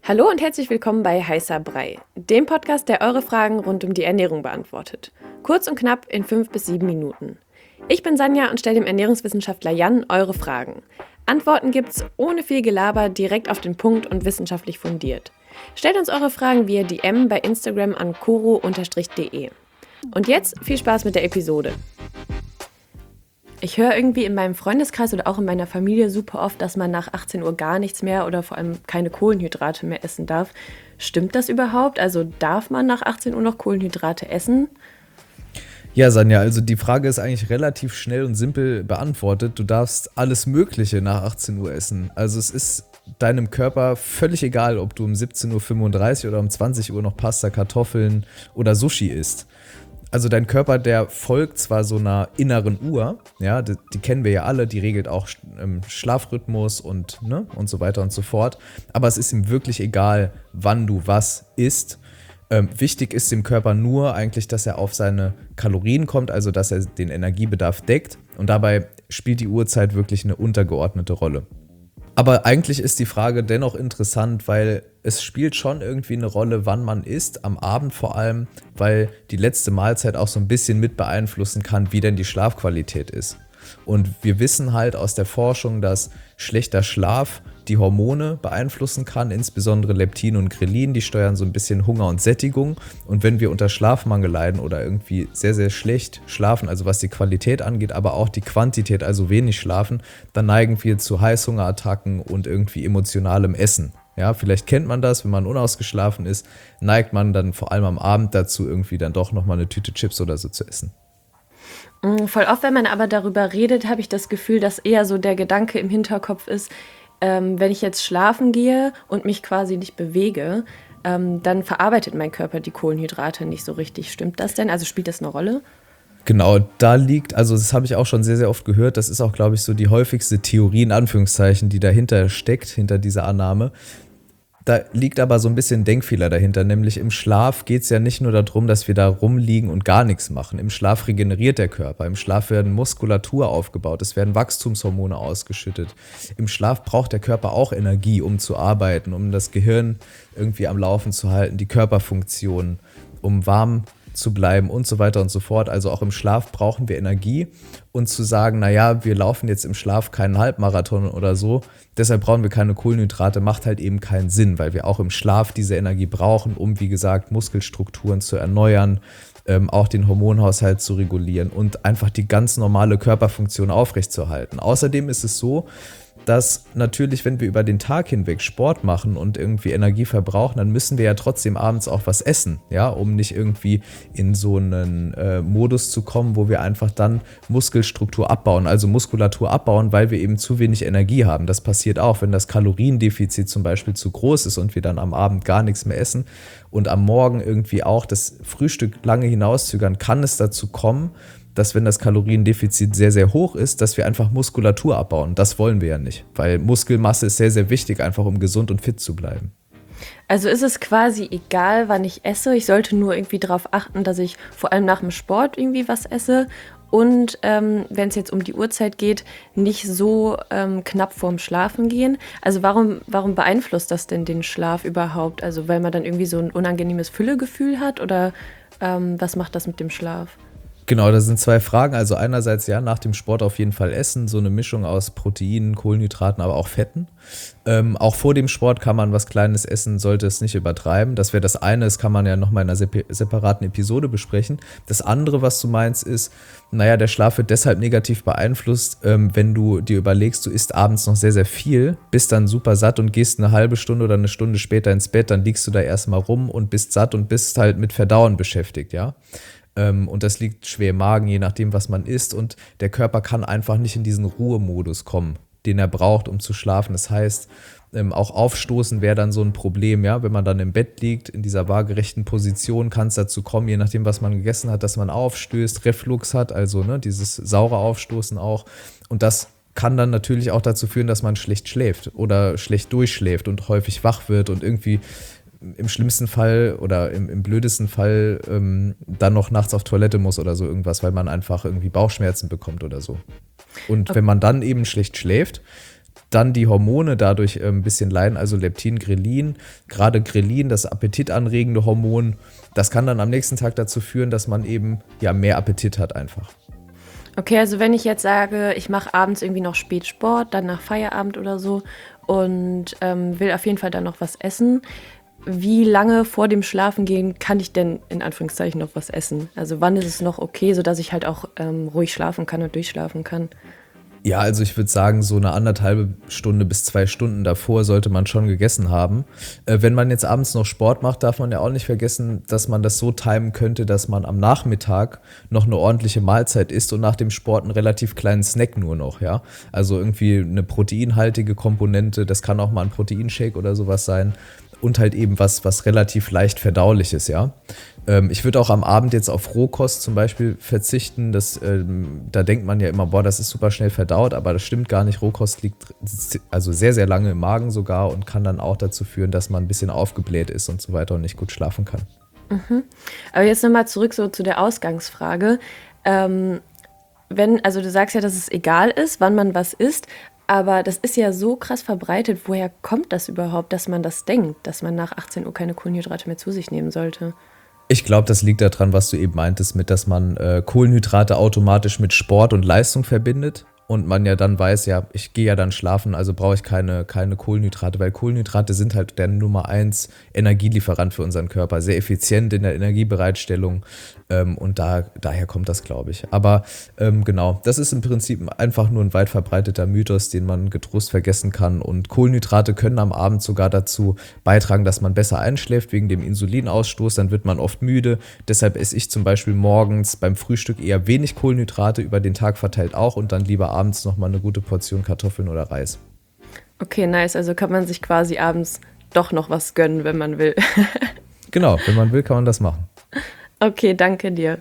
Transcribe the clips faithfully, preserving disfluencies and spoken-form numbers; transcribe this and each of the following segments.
Hallo und herzlich willkommen bei Heißer Brei, dem Podcast, der eure Fragen rund um die Ernährung beantwortet. Kurz und knapp in fünf bis sieben Minuten. Ich bin Sanja und stelle dem Ernährungswissenschaftler Jan eure Fragen. Antworten gibt's ohne viel Gelaber, direkt auf den Punkt und wissenschaftlich fundiert. Stellt uns eure Fragen via D M bei Instagram an koro de. Und jetzt viel Spaß mit der Episode. Ich höre irgendwie in meinem Freundeskreis oder auch in meiner Familie super oft, dass man nach achtzehn Uhr gar nichts mehr oder vor allem keine Kohlenhydrate mehr essen darf. Stimmt das überhaupt? Also darf man nach achtzehn Uhr noch Kohlenhydrate essen? Ja, Sanja, also die Frage ist eigentlich relativ schnell und simpel beantwortet. Du darfst alles Mögliche nach achtzehn Uhr essen. Also es ist deinem Körper völlig egal, ob du um siebzehn Uhr fünfunddreißig oder um zwanzig Uhr noch Pasta, Kartoffeln oder Sushi isst. Also dein Körper, der folgt zwar so einer inneren Uhr, ja, die, die kennen wir ja alle, die regelt auch ähm, Schlafrhythmus und, ne, und so weiter und so fort, aber es ist ihm wirklich egal, wann du was isst. Ähm, wichtig ist dem Körper nur eigentlich, dass er auf seine Kalorien kommt, also dass er den Energiebedarf deckt, und dabei spielt die Uhrzeit wirklich eine untergeordnete Rolle. Aber eigentlich ist die Frage dennoch interessant, weil es spielt schon irgendwie eine Rolle, wann man isst, am Abend vor allem, weil die letzte Mahlzeit auch so ein bisschen mit beeinflussen kann, wie denn die Schlafqualität ist. Und wir wissen halt aus der Forschung, dass schlechter Schlaf die Hormone beeinflussen kann, insbesondere Leptin und Grelin, die steuern so ein bisschen Hunger und Sättigung. Und wenn wir unter Schlafmangel leiden oder irgendwie sehr, sehr schlecht schlafen, also was die Qualität angeht, aber auch die Quantität, also wenig schlafen, dann neigen wir zu Heißhungerattacken und irgendwie emotionalem Essen. Ja, vielleicht kennt man das, wenn man unausgeschlafen ist, neigt man dann vor allem am Abend dazu, irgendwie dann doch nochmal eine Tüte Chips oder so zu essen. Voll oft, wenn man aber darüber redet, habe ich das Gefühl, dass eher so der Gedanke im Hinterkopf ist, ähm, wenn ich jetzt schlafen gehe und mich quasi nicht bewege, ähm, dann verarbeitet mein Körper die Kohlenhydrate nicht so richtig. Stimmt das denn? Also spielt das eine Rolle? Genau, da liegt, also das habe ich auch schon sehr, sehr oft gehört, das ist auch, glaube ich, so die häufigste Theorie in Anführungszeichen, die dahinter steckt, hinter dieser Annahme. Da liegt aber so ein bisschen Denkfehler dahinter, nämlich im Schlaf geht es ja nicht nur darum, dass wir da rumliegen und gar nichts machen. Im Schlaf regeneriert der Körper, im Schlaf werden Muskulatur aufgebaut, es werden Wachstumshormone ausgeschüttet. Im Schlaf braucht der Körper auch Energie, um zu arbeiten, um das Gehirn irgendwie am Laufen zu halten, die Körperfunktionen, um warm zu bleiben und so weiter und so fort. Also auch im Schlaf brauchen wir Energie, und zu sagen, naja, wir laufen jetzt im Schlaf keinen Halbmarathon oder so, deshalb brauchen wir keine Kohlenhydrate, macht halt eben keinen Sinn, weil wir auch im Schlaf diese Energie brauchen, um, wie gesagt, Muskelstrukturen zu erneuern, ähm, auch den Hormonhaushalt zu regulieren und einfach die ganz normale Körperfunktion aufrechtzuerhalten. Außerdem ist es so, dass natürlich, wenn wir über den Tag hinweg Sport machen und irgendwie Energie verbrauchen, dann müssen wir ja trotzdem abends auch was essen, ja, um nicht irgendwie in so einen äh, Modus zu kommen, wo wir einfach dann Muskelstruktur abbauen, also Muskulatur abbauen, weil wir eben zu wenig Energie haben. Das passiert auch, wenn das Kaloriendefizit zum Beispiel zu groß ist und wir dann am Abend gar nichts mehr essen und am Morgen irgendwie auch das Frühstück lange hinauszögern, kann es dazu kommen, dass, wenn das Kaloriendefizit sehr, sehr hoch ist, dass wir einfach Muskulatur abbauen. Das wollen wir ja nicht, weil Muskelmasse ist sehr, sehr wichtig, einfach um gesund und fit zu bleiben. Also ist es quasi egal, wann ich esse. Ich sollte nur irgendwie darauf achten, dass ich vor allem nach dem Sport irgendwie was esse. Und ähm, wenn es jetzt um die Uhrzeit geht, nicht so ähm, knapp vorm Schlafen gehen. Also warum, warum beeinflusst das denn den Schlaf überhaupt? Also weil man dann irgendwie so ein unangenehmes Füllegefühl hat, oder ähm, was macht das mit dem Schlaf? Genau, das sind zwei Fragen. Also einerseits ja, nach dem Sport auf jeden Fall essen, so eine Mischung aus Proteinen, Kohlenhydraten, aber auch Fetten. Ähm, auch vor dem Sport kann man was Kleines essen, sollte es nicht übertreiben. Das wäre das eine, das kann man ja nochmal in einer sep- separaten Episode besprechen. Das andere, was du meinst, ist, naja, der Schlaf wird deshalb negativ beeinflusst, ähm, wenn du dir überlegst, du isst abends noch sehr, sehr viel, bist dann super satt und gehst eine halbe Stunde oder eine Stunde später ins Bett, dann liegst du da erstmal rum und bist satt und bist halt mit Verdauen beschäftigt, ja. Und das liegt schwer im Magen, je nachdem, was man isst. Und der Körper kann einfach nicht in diesen Ruhemodus kommen, den er braucht, um zu schlafen. Das heißt, auch Aufstoßen wäre dann so ein Problem, ja. Wenn man dann im Bett liegt, in dieser waagerechten Position, kann es dazu kommen, je nachdem, was man gegessen hat, dass man aufstößt, Reflux hat, also ne, dieses saure Aufstoßen auch. Und das kann dann natürlich auch dazu führen, dass man schlecht schläft oder schlecht durchschläft und häufig wach wird und irgendwie im schlimmsten Fall oder im, im blödesten Fall ähm, dann noch nachts auf Toilette muss oder so irgendwas, weil man einfach irgendwie Bauchschmerzen bekommt oder so. Und wenn man dann eben schlecht schläft, dann die Hormone dadurch äh, ein bisschen leiden, also Leptin, Grelin. Gerade Grelin, das appetitanregende Hormon, das kann dann am nächsten Tag dazu führen, dass man eben ja mehr Appetit hat einfach. Okay, also wenn ich jetzt sage, ich mache abends irgendwie noch spät Sport, dann nach Feierabend oder so und ähm, will auf jeden Fall dann noch was essen, wie lange vor dem Schlafengehen kann ich denn in Anführungszeichen noch was essen? Also wann ist es noch okay, sodass ich halt auch ähm, ruhig schlafen kann und durchschlafen kann? Ja, also ich würde sagen, so eine anderthalbe Stunde bis zwei Stunden davor sollte man schon gegessen haben. Äh, wenn man jetzt abends noch Sport macht, darf man ja auch nicht vergessen, dass man das so timen könnte, dass man am Nachmittag noch eine ordentliche Mahlzeit isst und nach dem Sport einen relativ kleinen Snack nur noch, ja. Also irgendwie eine proteinhaltige Komponente, das kann auch mal ein Proteinshake oder sowas sein. Und halt eben was, was relativ leicht verdauliches, ja. Ähm, ich würde auch am Abend jetzt auf Rohkost zum Beispiel verzichten. Das, ähm, da denkt man ja immer, boah, das ist super schnell verdaut, aber das stimmt gar nicht. Rohkost liegt also sehr, sehr lange im Magen sogar und kann dann auch dazu führen, dass man ein bisschen aufgebläht ist und so weiter und nicht gut schlafen kann. Mhm. Aber jetzt nochmal zurück so zu der Ausgangsfrage. Ähm, wenn, also du sagst ja, dass es egal ist, wann man was isst, aber das ist ja so krass verbreitet. Woher kommt das überhaupt, dass man das denkt, dass man nach achtzehn Uhr keine Kohlenhydrate mehr zu sich nehmen sollte? Ich glaube, das liegt daran, was du eben meintest, mit, dass man äh, Kohlenhydrate automatisch mit Sport und Leistung verbindet. Und man ja dann weiß, ja, ich gehe ja dann schlafen, also brauche ich keine, keine Kohlenhydrate, weil Kohlenhydrate sind halt der Nummer eins Energielieferant für unseren Körper, sehr effizient in der Energiebereitstellung ähm, und da, daher kommt das, glaube ich. Aber ähm, genau, das ist im Prinzip einfach nur ein weit verbreiteter Mythos, den man getrost vergessen kann und Kohlenhydrate können am Abend sogar dazu beitragen, dass man besser einschläft wegen dem Insulinausstoß, dann wird man oft müde, deshalb esse ich zum Beispiel morgens beim Frühstück eher wenig Kohlenhydrate, über den Tag verteilt auch und dann lieber abends nochmal eine gute Portion Kartoffeln oder Reis. Okay, nice. Also kann man sich quasi abends doch noch was gönnen, wenn man will. Genau, wenn man will, kann man das machen. Okay, danke dir.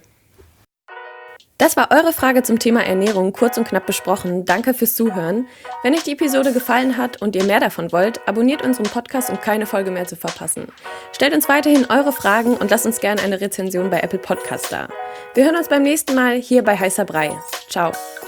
Das war eure Frage zum Thema Ernährung, kurz und knapp besprochen. Danke fürs Zuhören. Wenn euch die Episode gefallen hat und ihr mehr davon wollt, abonniert unseren Podcast, um keine Folge mehr zu verpassen. Stellt uns weiterhin eure Fragen und lasst uns gerne eine Rezension bei Apple Podcasts da. Wir hören uns beim nächsten Mal hier bei Heißer Brei. Ciao.